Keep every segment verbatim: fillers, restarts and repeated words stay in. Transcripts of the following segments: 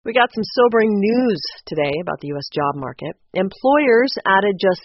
We got some sobering news today about the U S job market. Employers added just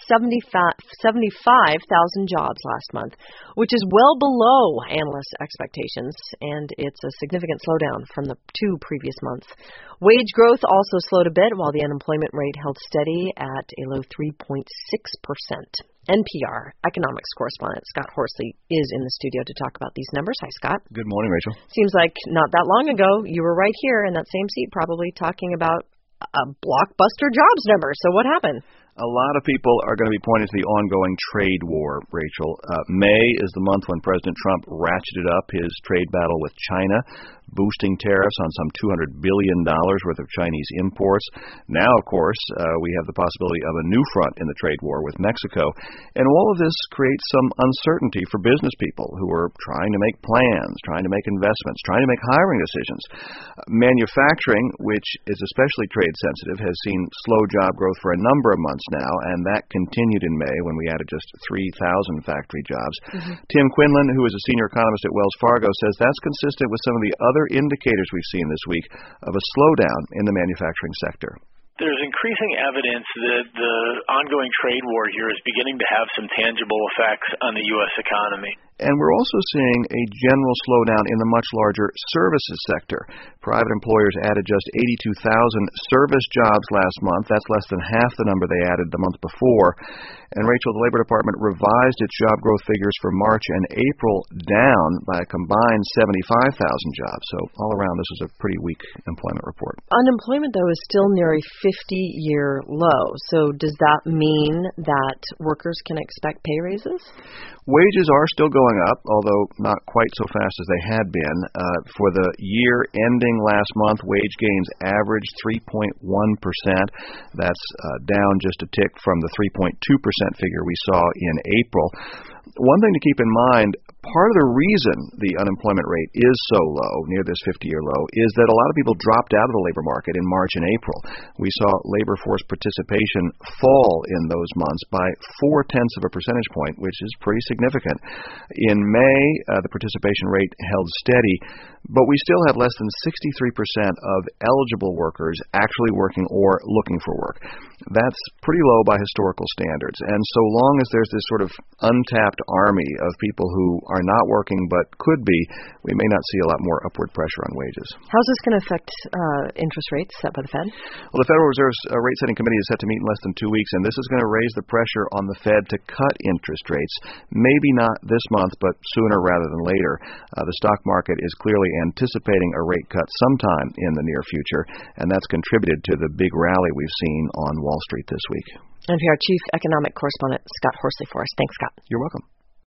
seventy-five thousand jobs last month, which is well below analysts' expectations, and it's a significant slowdown from the two previous months. Wage growth also slowed a bit, while the unemployment rate held steady at a low three point six percent. N P R economics correspondent Scott Horsley is in the studio to talk about these numbers. Hi, Scott. Good morning, Rachel. Seems like not that long ago you were right here in that same seat probably talking about a blockbuster jobs number. So what happened? A lot of people are going to be pointing to the ongoing trade war, Rachel. Uh, May is the month when President Trump ratcheted up his trade battle with China, boosting tariffs on some two hundred billion dollars worth of Chinese imports. Now, of course, uh, we have the possibility of a new front in the trade war with Mexico. And all of this creates some uncertainty for business people who are trying to make plans, trying to make investments, trying to make hiring decisions. Uh, manufacturing, which is especially trade sensitive, has seen slow job growth for a number of months now, and that continued in May when we added just three thousand factory jobs. Mm-hmm. Tim Quinlan, who is a senior economist at Wells Fargo, says that's consistent with some of the other indicators we've seen this week of a slowdown in the manufacturing sector. There's increasing evidence that the ongoing trade war here is beginning to have some tangible effects on the U S economy. And we're also seeing a general slowdown in the much larger services sector. Private employers added just eighty-two thousand service jobs last month. That's less than half the number they added the month before. And, Rachel, the Labor Department revised its job growth figures for March and April down by a combined seventy-five thousand jobs. So all around, this is a pretty weak employment report. Unemployment, though, is still near a fifty-year low. So does that mean that workers can expect pay raises? Wages are still going up, although not quite so fast as they had been. Uh, for the year ending last month, wage gains averaged three point one percent. That's uh, down just a tick from the three point two percent figure we saw in April. One thing to keep in mind, part of the reason the unemployment rate is so low, near this fifty-year low, is that a lot of people dropped out of the labor market in March and April. We saw labor force participation fall in those months by four-tenths of a percentage point, which is pretty significant. In May, uh, the participation rate held steady, but we still have less than sixty-three percent of eligible workers actually working or looking for work. That's pretty low by historical standards. And so long as there's this sort of untapped army of people who are not working but could be, we may not see a lot more upward pressure on wages. How's this going to affect uh, interest rates set by the Fed? Well, the Federal Reserve's uh, rate-setting committee is set to meet in less than two weeks, and this is going to raise the pressure on the Fed to cut interest rates. Maybe not this month, but sooner rather than later. Uh, the stock market is clearly anticipating a rate cut sometime in the near future, and that's contributed to the big rally we've seen on Wall Street this week. N P R Chief Economic Correspondent Scott Horsley for us. Thanks, Scott. You're welcome.